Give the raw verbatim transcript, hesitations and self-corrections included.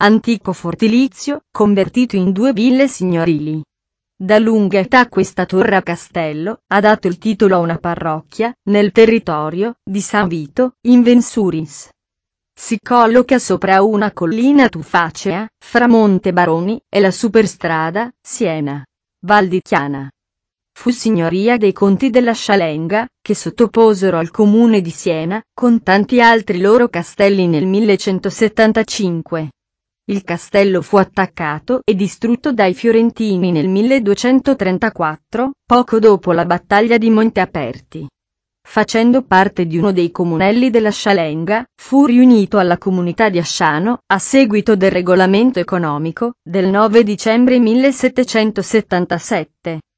antico fortilizio, convertito in due ville signorili. Da lunga età questa torre a castello ha dato il titolo a una parrocchia, nel territorio di San Vito, in Vensuris. Si colloca sopra una collina tufacea, fra Monte Baroni e la superstrada Siena-Val di Chiana. Fu signoria dei conti della Scialenga, che sottoposero al comune di Siena, con tanti altri loro castelli nel millecentosettantacinque. Il castello fu attaccato e distrutto dai fiorentini nel milleduecentotrentaquattro, poco dopo la battaglia di Monte Aperti. Facendo parte di uno dei comunelli della Scialenga, fu riunito alla comunità di Asciano, a seguito del regolamento economico, del nove dicembre millesettecentosettantasette.